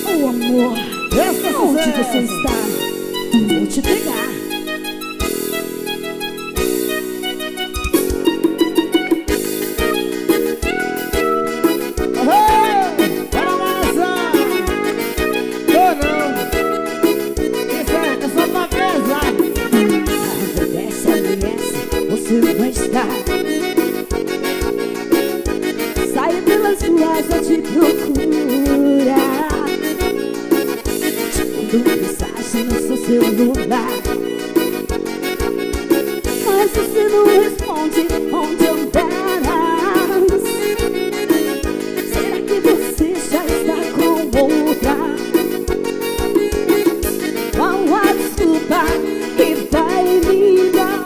Oh, amor, onde você está? Vou te pegar. Você não está. Saio pelas ruas a te procurar, te mando mensagem no seu celular, mas você não responde. Onde andarás? Será que você já está com outra? Qual a desculpa que vai me dar?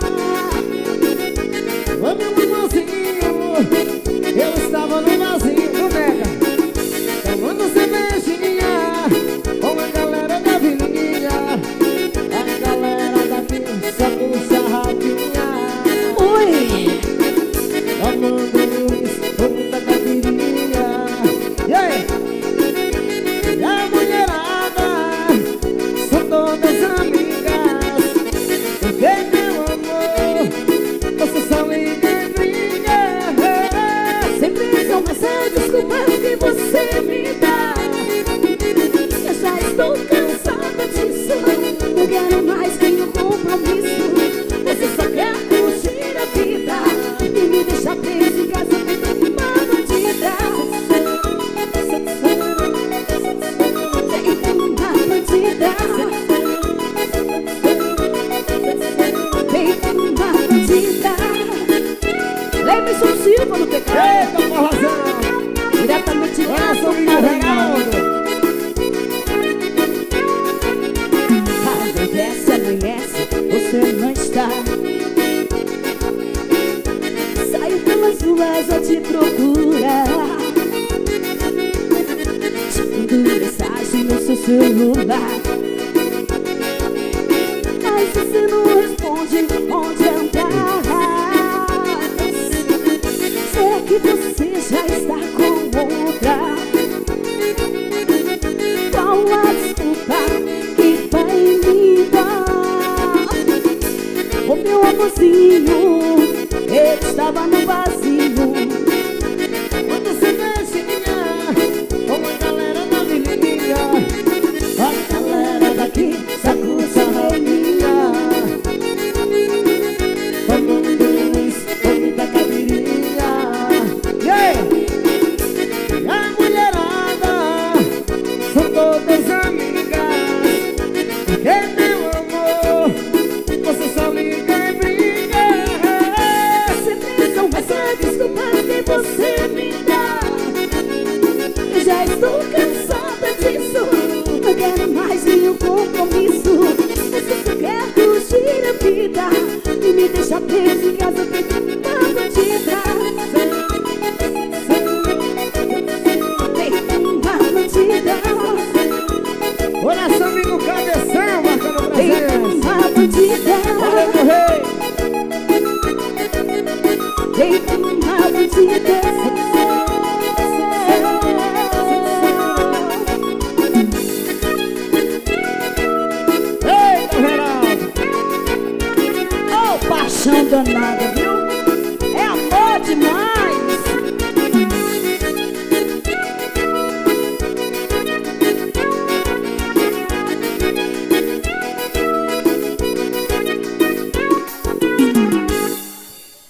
Ô meu irmãozinho, eu estava no barzinho do Mega, tomando cervejinha com a galera da vilinha, a galera daqui só puxa rapinha. Oi! Tomando luz com muita caipirinha. E aí? E a mulherada são todas amigas, porque meu amor, você só liga e briga. Sempre são essas desculpas que você me dá. Eu já estou cansada disso, não quero mais nenhum compromisso. Você só quer curtir a vida e me deixar presa em casa feito uma bandida. Feito uma bandida. Feito uma bandida. Lembre-se Silva no pecado. Eita, porrazão! Diretamente de Olha só o Maranhão. Reinaldo. Acontece, amanhece, você não está. Saio pelas ruas a te procurar, te mando mensagem no seu celular, mas você não responde. Onde andarás? Será que você já está com outra? Qual a desculpa que vai me dar? O meu amorzinho, ele estava no vazio, Quando cervejinha com a galera da vilinha, a galera daqui sacude a rapinha. Tomando luz com muita caipirinha. E aí? E a mulherada são todas amigas, porque meu amor, você só liga e briga. sempre são essas desculpas que você me dá. Eu já estou cansada disso, não quero mais nenhum compromisso. Você só quer curtir a vida e me deixar presa em casa feito uma bandida. Feito uma bandida. Oração amigo Cabeção, marcando Feito presença. uma bandida. Olha meu rei. Feito uma bandida. Eita, Reinaldo. Oh, paixão danada.